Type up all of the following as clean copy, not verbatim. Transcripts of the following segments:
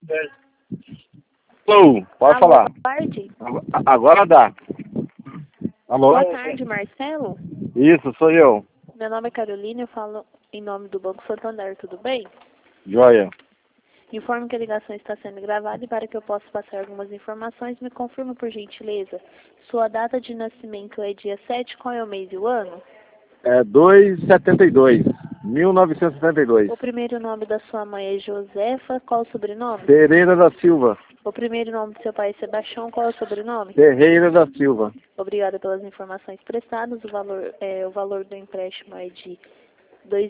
Alô, pode Alô, falar. boa tarde. Agora dá. Alô? Boa tarde, Marcelo. Isso, sou eu. Meu nome é Carolina, eu falo em nome do Banco Santander, tudo bem? Joia. Informo que a ligação está sendo gravada e para que eu possa passar algumas informações, me confirma por gentileza. Sua data de nascimento é dia 7, qual é o mês e o ano? É 272. 1972. O primeiro nome da sua mãe é Josefa, qual o sobrenome? Pereira da Silva. O primeiro nome do seu pai é Sebastião, qual é o sobrenome? Ferreira da Silva. Obrigada pelas informações prestadas. O valor do empréstimo é de R$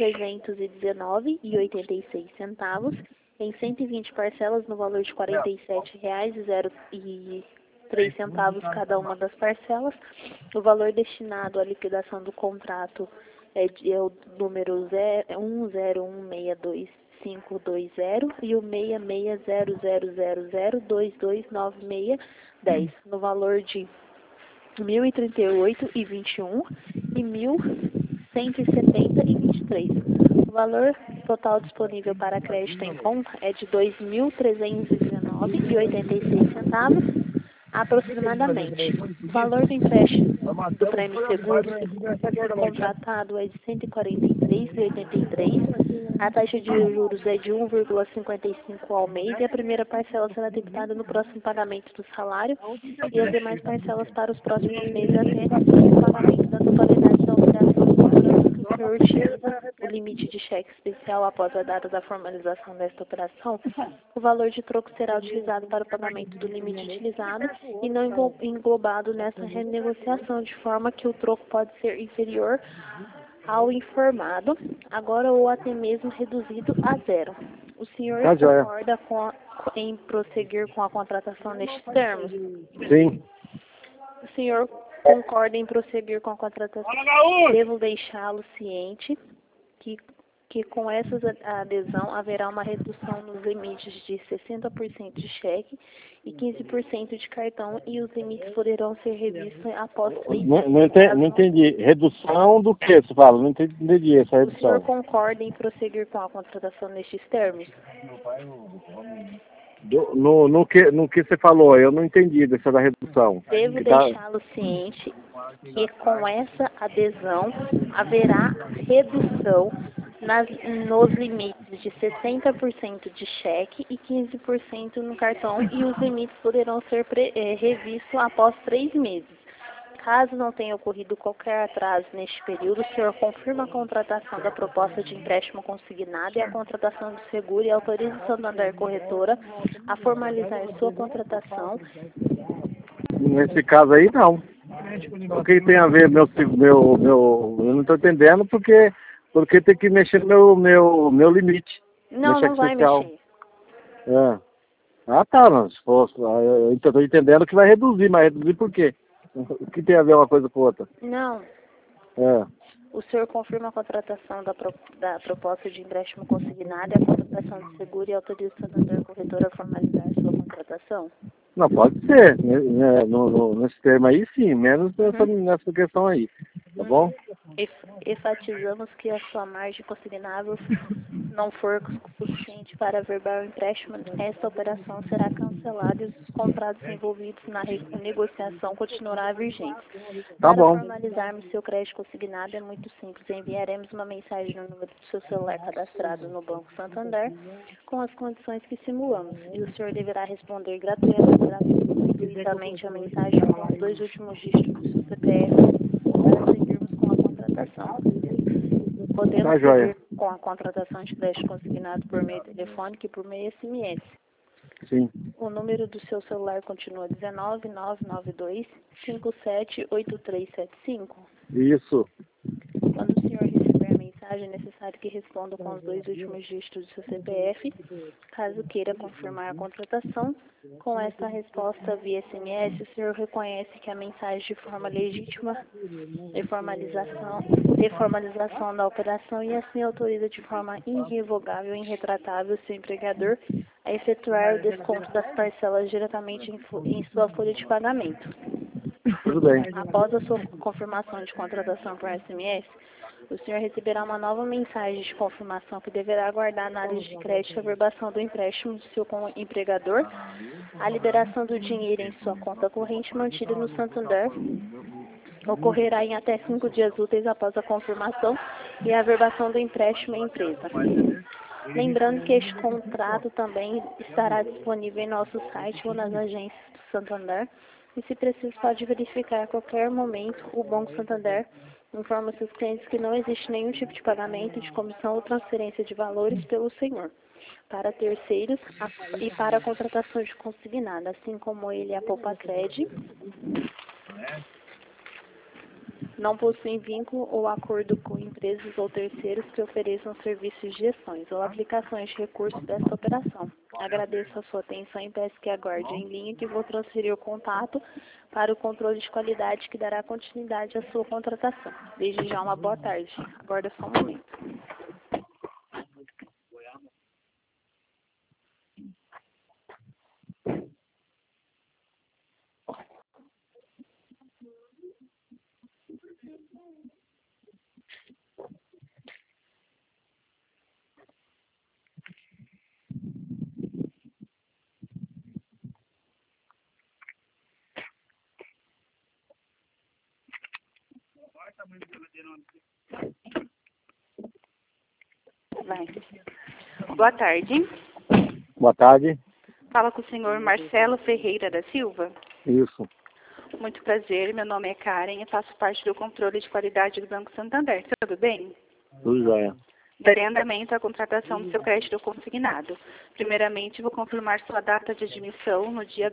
2.319,86, em 120 parcelas no valor de R$ 47,03 cada uma das parcelas. O valor destinado à liquidação do contrato é o número 10162.520 e o 660000229610, no valor de R$ 1.038,21 e R$ 1.170,23. O valor total disponível para crédito em conta é de R$ 2.319,86 aproximadamente. O valor do empréstimo do prêmio seguro contratado é de R$ 143,83. A taxa de juros é de 1,55 ao mês e a primeira parcela será debitada no próximo pagamento do salário e as demais parcelas para os próximos meses até o pagamento da totalidade da operação. Lembrando que o senhor utiliza o limite de cheque especial após a data da formalização desta operação. O valor de troco será utilizado para o pagamento do limite utilizado e não englobado nessa renegociação, de forma que o troco pode ser inferior ao informado, agora ou até mesmo reduzido a zero. O senhor Tá joia. concorda em prosseguir com a contratação nestes termos? Sim. O senhor concorda em prosseguir com a contratação? Devo deixá-lo ciente que com essa adesão haverá uma redução nos limites de 60% de cheque e 15% de cartão e os limites poderão ser revistos após 3 meses. Não entendi. Redução do que você fala? Não entendi essa O senhor redução. concorda em prosseguir com a contratação nestes termos? No que você falou, eu não entendi dessa da redução. Devo deixá-lo ciente que com essa adesão haverá redução nos limites de 60% de cheque e 15% no cartão e os limites poderão ser revistos após 3 meses. Caso não tenha ocorrido qualquer atraso neste período, o senhor confirma a contratação da proposta de empréstimo consignado e a contratação do seguro e autoriza o Santander Corretora a formalizar sua contratação. Nesse caso aí, não. O que tem a ver eu não estou entendendo porque tem que mexer no meu limite. Não, não vai especial. mexer. É. Ah, tá, não. Se fosse, eu estou entendendo que vai reduzir, mas reduzir por quê? O que tem a ver uma coisa com outra? Não. É. O senhor confirma a contratação da proposta de empréstimo consignado e a contratação de seguro e autoriza o Santander Corretora a formalizar a sua contratação? Não, pode ser. Nesse termo aí, sim. Menos nessa questão aí. Tá bom? Enfatizamos que a sua margem consignável não for suficiente para averbar o empréstimo, esta operação será cancelada e os contratos envolvidos na negociação continuarão vigentes. Tá Para bom. formalizarmos seu crédito consignado é muito simples. Enviaremos uma mensagem no número do seu celular cadastrado no Banco Santander com as condições que simulamos. E o senhor deverá responder gratuitamente a mensagem com os 2 últimos dígitos do seu CPF para seguirmos com a contratação. Podemos Tá joia. seguir com a contratação de crédito consignado por meio telefônico e por meio SMS. Sim. O número do seu celular continua 19992578375. Isso. Quando o senhor receber a mensagem, é necessário que responda com os 2 últimos dígitos do seu CPF, caso queira confirmar a contratação. Com essa resposta via SMS, o senhor reconhece que a mensagem de forma legítima de formalização da operação e assim autoriza de forma irrevogável e irretratável seu empregador a efetuar o desconto das parcelas diretamente em sua folha de pagamento. Tudo bem. Após a sua confirmação de contratação por SMS, O senhor receberá uma nova mensagem de confirmação que deverá aguardar na área de crédito a verbação do empréstimo do seu empregador, a liberação do dinheiro em sua conta corrente mantida no Santander ocorrerá em até 5 dias úteis após a confirmação e a verbação do empréstimo à empresa. Lembrando que este contrato também estará disponível em nosso site ou nas agências do Santander e, se preciso, pode verificar a qualquer momento. O Banco Santander informa seus clientes que não existe nenhum tipo de pagamento de comissão ou transferência de valores pelo senhor para terceiros e para a contratação de consignado, assim como ele e a Poupa-Cred não possuem vínculo ou acordo com empresas ou terceiros que ofereçam serviços de gestões ou aplicações de recursos desta operação. Agradeço a sua atenção e peço que aguarde em linha que vou transferir o contato para o controle de qualidade que dará continuidade à sua contratação. Desde já uma boa tarde. Aguarda só um momento. Vai. Boa tarde. Boa tarde. Fala com o senhor Marcelo Ferreira da Silva. Isso. Muito prazer, meu nome é Karen e faço parte do controle de qualidade do Banco Santander. Tudo bem? Tudo jóia. Darei andamento à contratação do seu crédito consignado. Primeiramente, vou confirmar sua data de admissão no dia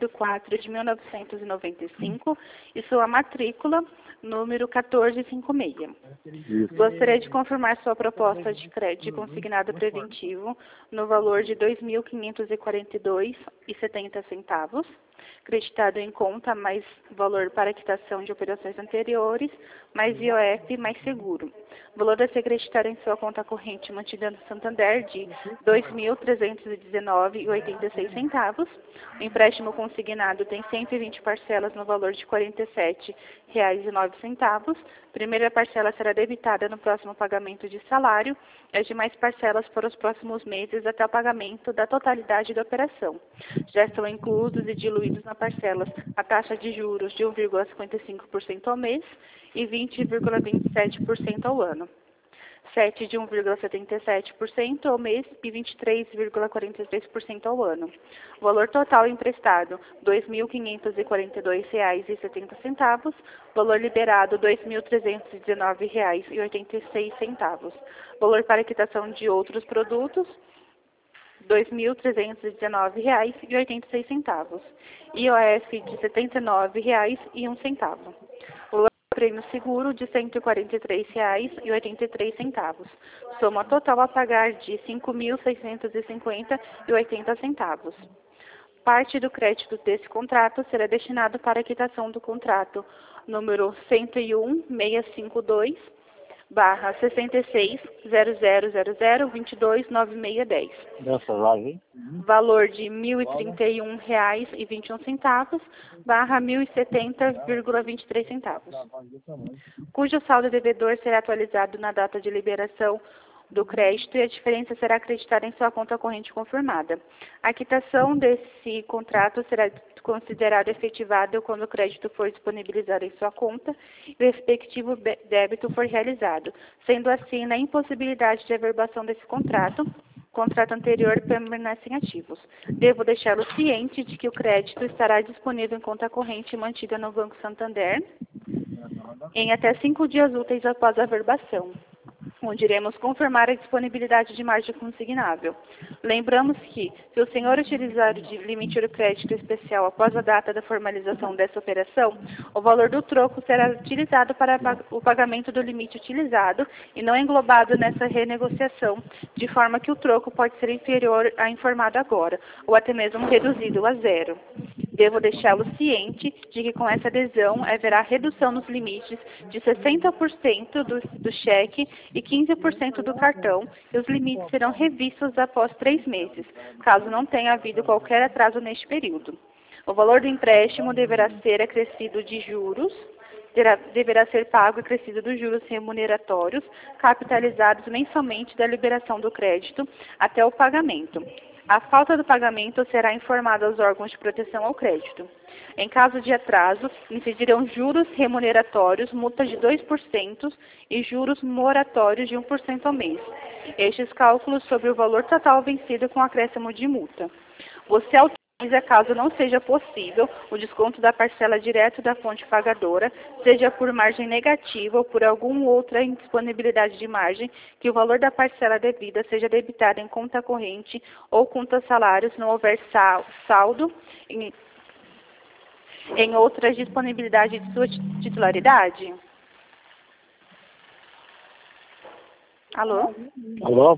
12/4/1995 e sua matrícula, número 1456. Isso. Gostaria de confirmar sua proposta de crédito consignado preventivo no valor de R$ 2.542,70, creditado em conta mais valor para quitação de operações anteriores, mais IOF, mais seguro. O valor a ser creditado em sua conta corrente mantida no Santander de R$ 2.319,86. O empréstimo consignado tem 120 parcelas no valor de R$ 47,09. Primeira parcela será debitada no próximo pagamento de salário e as demais parcelas para os próximos meses até o pagamento da totalidade da operação. Já estão inclusos e diluídos na parcelas a taxa de juros de 1,55% ao mês e 20,27% ao ano. 7 de 1,77% ao mês e 23,43% ao ano. O valor total emprestado, R$ 2.542,70. Valor liberado, R$ 2.319,86. Valor para quitação de outros produtos, R$ 2.319,86. IOF de R$ 79,01. Prêmio seguro de R$ 143,83. Soma total a pagar de R$ 5.650,80. Parte do crédito desse contrato será destinado para a quitação do contrato número 101.652/66.0000229610. Nessa live, Valor de R$ 1.031,21 barra R$ 1.070,23, cujo saldo devedor será atualizado na data de liberação do crédito e a diferença será acreditada em sua conta corrente confirmada. A quitação desse contrato será considerada efetivada quando o crédito for disponibilizado em sua conta e o respectivo débito for realizado, sendo assim na impossibilidade de averbação desse contrato anterior permanecem ativos. Devo deixá-lo ciente de que o crédito estará disponível em conta corrente mantida no Banco Santander em até 5 dias úteis após a averbação, onde iremos confirmar a disponibilidade de margem consignável. Lembramos que, se o senhor utilizar o limite do crédito especial após a data da formalização dessa operação, o valor do troco será utilizado para o pagamento do limite utilizado e não englobado nessa renegociação, de forma que o troco pode ser inferior ao informado agora, ou até mesmo reduzido a zero. Devo deixá-lo ciente de que com essa adesão haverá redução nos limites de 60% do cheque e 15% do cartão, e os limites serão revistos após 3 meses, caso não tenha havido qualquer atraso neste período. O valor do empréstimo deverá ser acrescido de juros deverá ser pago acrescido dos juros remuneratórios capitalizados mensalmente da liberação do crédito até o pagamento. A falta do pagamento será informada aos órgãos de proteção ao crédito. Em caso de atraso, incidirão juros remuneratórios, multa de 2% e juros moratórios de 1% ao mês. Estes cálculos sobre o valor total vencido com acréscimo de multa. Você autoriza, caso não seja possível, o desconto da parcela direto da fonte pagadora, seja por margem negativa ou por alguma outra indisponibilidade de margem, que o valor da parcela devida seja debitado em conta corrente ou conta salários, não houver saldo em outra disponibilidade de sua titularidade? Alô? Alô?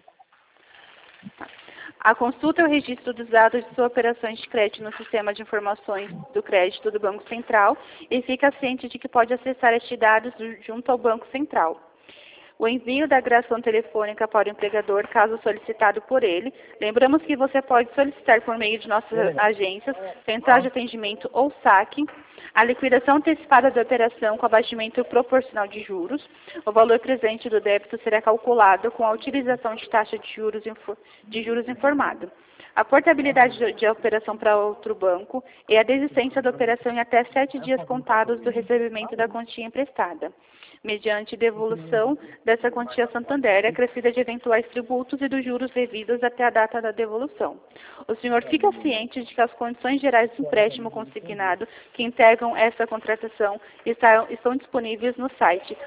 A consulta e o registro dos dados de suas operações de crédito no sistema de informações do crédito do Banco Central e fica ciente de que pode acessar estes dados junto ao Banco Central. O envio da gravação telefônica para o empregador, caso solicitado por ele. Lembramos que você pode solicitar por meio de nossas agências, central de atendimento ou saque, a liquidação antecipada da operação com abatimento proporcional de juros. O valor presente do débito será calculado com a utilização de taxa de juros informado. A portabilidade de operação para outro banco e a desistência da operação em até 7 dias contados do recebimento da quantia emprestada, mediante devolução dessa quantia Santander, acrescida de eventuais tributos e dos juros devidos até a data da devolução. O senhor fica ciente de que as condições gerais do empréstimo consignado que integram essa contratação estão disponíveis no site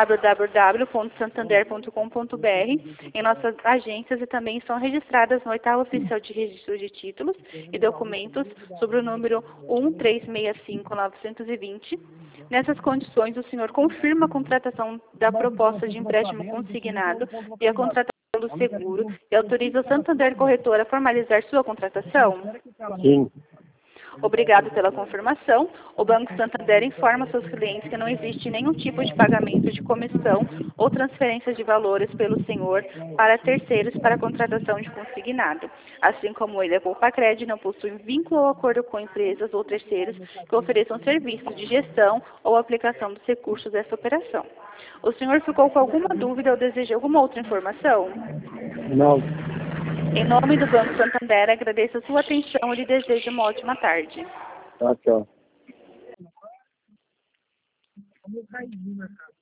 www.santander.com.br, em nossas agências, e também estão registradas no oitavo oficial de registro de títulos e documentos sobre o número 1365920. Nessas condições, o senhor confirma a contratação da proposta de empréstimo consignado e a contratação do seguro e autoriza o Santander Corretora a formalizar sua contratação? Sim. Obrigado pela confirmação. O Banco Santander informa seus clientes que não existe nenhum tipo de pagamento de comissão ou transferência de valores pelo senhor para terceiros para a contratação de consignado. Assim como ele, a Poupa-Cred não possui vínculo ou acordo com empresas ou terceiros que ofereçam serviços de gestão ou aplicação dos recursos dessa operação. O senhor ficou com alguma dúvida ou deseja alguma outra informação? Não. Em nome do Banco Santander, agradeço a sua atenção e lhe desejo uma ótima tarde. Tá, tchau.